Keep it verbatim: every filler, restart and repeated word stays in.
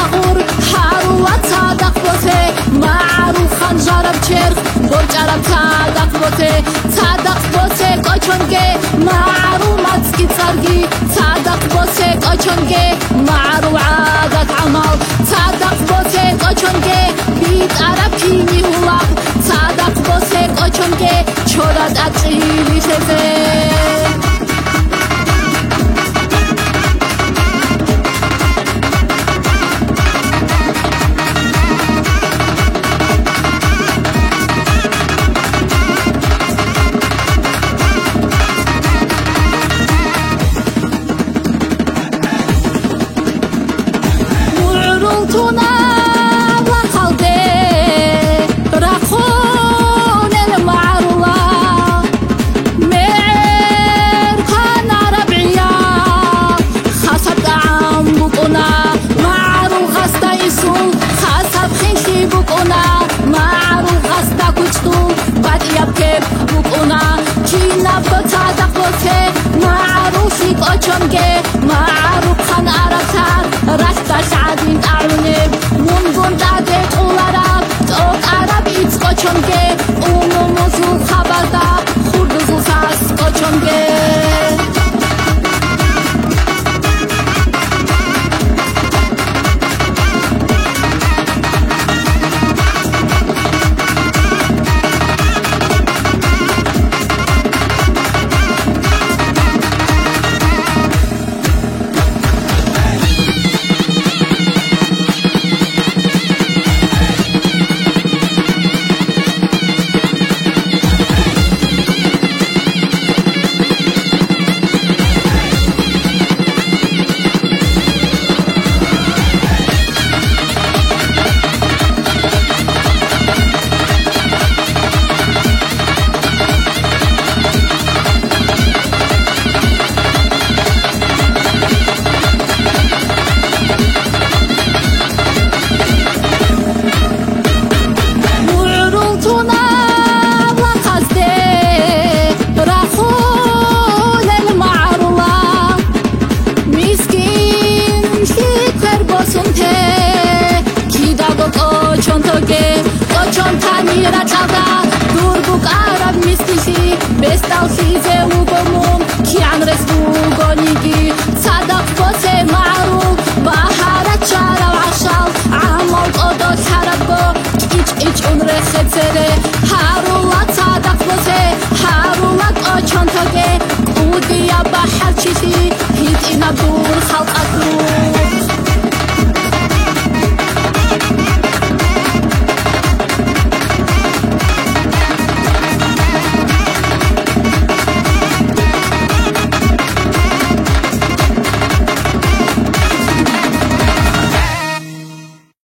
აღურ ჰარულა ცადახბოთე მარო ხანჟარაბ ჩერხ ბორჭარაბ ცადახბოთე ცადახბოთე კოჩონგე მარო მაცკი წარგი ცადახბოთე კოჩონგე მარო عادت عمل ცადახბოთე კოჩონგე ბიტარა ფინი ულა ცადახბოთე კოჩონგე ჩორა დაჭილი შეზე قوچونگه معروف خان عرفتر رفتش عدین اعلونیم مونگون داده قولارم توق عرب ایت قوچونگه اونو موزو خبرده خوردوزو ساس قوچونگه